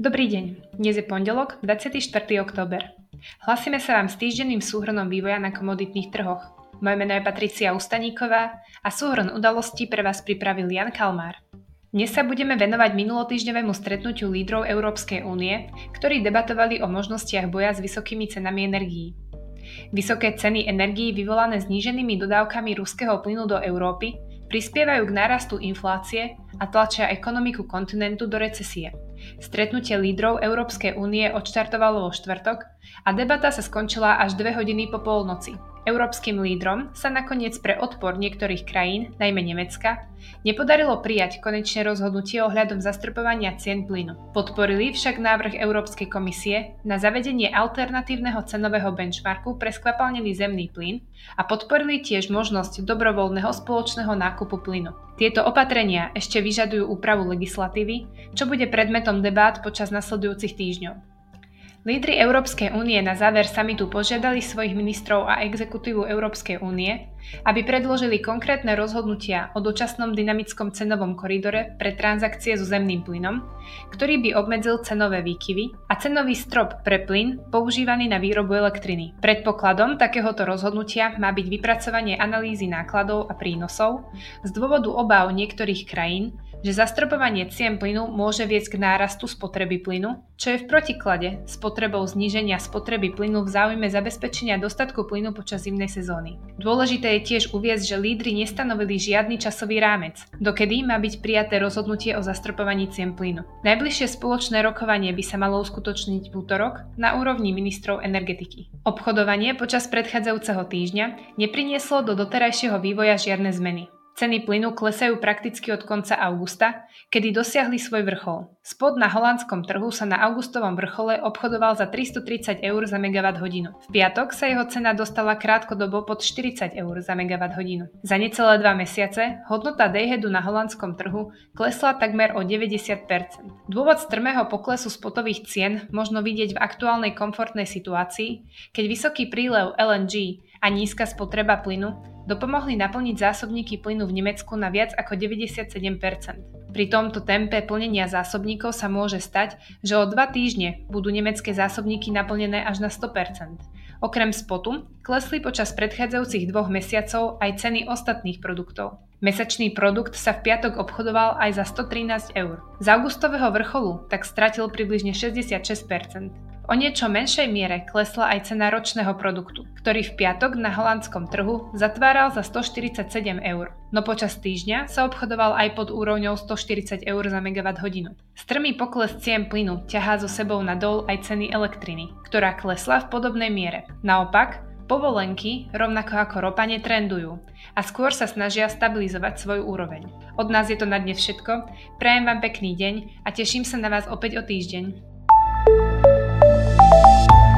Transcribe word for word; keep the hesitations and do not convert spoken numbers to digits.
Dobrý deň, dnes je pondelok, dvadsiateho štvrtého október. Hlasíme sa vám s týždenným súhrnom vývoja na komoditných trhoch. Moje meno je Patricia Ustaníková a súhrn udalostí pre vás pripravil Jan Kalmár. Dnes sa budeme venovať minulotýždňovému stretnutiu lídrov Európskej únie, ktorí debatovali o možnostiach boja s vysokými cenami energií. Vysoké ceny energií vyvolané zníženými dodávkami ruského plynu do Európy prispievajú k nárastu inflácie a tlačia ekonomiku kontinentu do recesie. Stretnutie lídrov Európskej únie odštartovalo vo štvrtok a debata sa skončila až dve hodiny po polnoci. Európskym lídrom sa nakoniec pre odpor niektorých krajín, najmä Nemecka, nepodarilo prijať konečné rozhodnutie ohľadom zastropovania cien plynu. Podporili však návrh Európskej komisie na zavedenie alternatívneho cenového benchmarku pre skvapalnený zemný plyn a podporili tiež možnosť dobrovoľného spoločného nákupu plynu. Tieto opatrenia ešte vyžadujú úpravu legislatívy, čo bude predmetom debát počas nasledujúcich týždňov. Lídri Európskej únie na záver samitu požiadali svojich ministrov a exekutívu Európskej únie, aby predložili konkrétne rozhodnutia o dočasnom dynamickom cenovom koridore pre transakcie so zemným plynom, ktorý by obmedzil cenové výkyvy a cenový strop pre plyn používaný na výrobu elektriny. Predpokladom takéhoto rozhodnutia má byť vypracovanie analýzy nákladov a prínosov z dôvodu obáv niektorých krajín, že zastropovanie cien plynu môže viesť k nárastu spotreby plynu, čo je v protiklade s potrebou zníženia spotreby plynu v záujme zabezpečenia dostatku plynu počas zimnej sezóny. Dôležité je tiež uviesť, že lídri nestanovili žiadny časový rámec, dokedy má byť prijaté rozhodnutie o zastropovaní cien plynu. Najbližšie spoločné rokovanie by sa malo uskutočniť v útorok na úrovni ministrov energetiky. Obchodovanie počas predchádzajúceho týždňa neprinieslo do doterajšieho vývoja žiadne zmeny. Ceny plynu klesajú prakticky od konca augusta, kedy dosiahli svoj vrchol. Spot na holandskom trhu sa na augustovom vrchole obchodoval za tristotridsať eur za megawatt hodinu. V piatok sa jeho cena dostala krátkodobo pod štyridsať eur za megawatt hodinu. Za necelé dva mesiace hodnota day-aheadu na holandskom trhu klesla takmer o deväťdesiat percent. Dôvod strmého poklesu spotových cien možno vidieť v aktuálnej komfortnej situácii, keď vysoký prílev el en gé a nízka spotreba plynu dopomohli naplniť zásobníky plynu v Nemecku na viac ako deväťdesiatsedem percent. Pri tomto tempe plnenia zásobníkov sa môže stať, že o dva týždne budú nemecké zásobníky naplnené až na sto percent. Okrem spotu klesli počas predchádzajúcich dvoch mesiacov aj ceny ostatných produktov. Mesačný produkt sa v piatok obchodoval aj za stotrinásť eur. Z augustového vrcholu tak stratil približne šesťdesiatšesť percent. O niečo menšej miere klesla aj cena ročného produktu, ktorý v piatok na holandskom trhu zatváral za stoštyridsaťsedem eur, no počas týždňa sa obchodoval aj pod úrovňou stoštyridsať eur za megawatt hodinu. Strmý pokles cien plynu ťahá so sebou nadol aj ceny elektriny, ktorá klesla v podobnej miere. Naopak, povolenky, rovnako ako ropa, netrendujú a skôr sa snažia stabilizovať svoju úroveň. Od nás je to na dnes všetko, prajem vám pekný deň a teším sa na vás opäť o týždeň.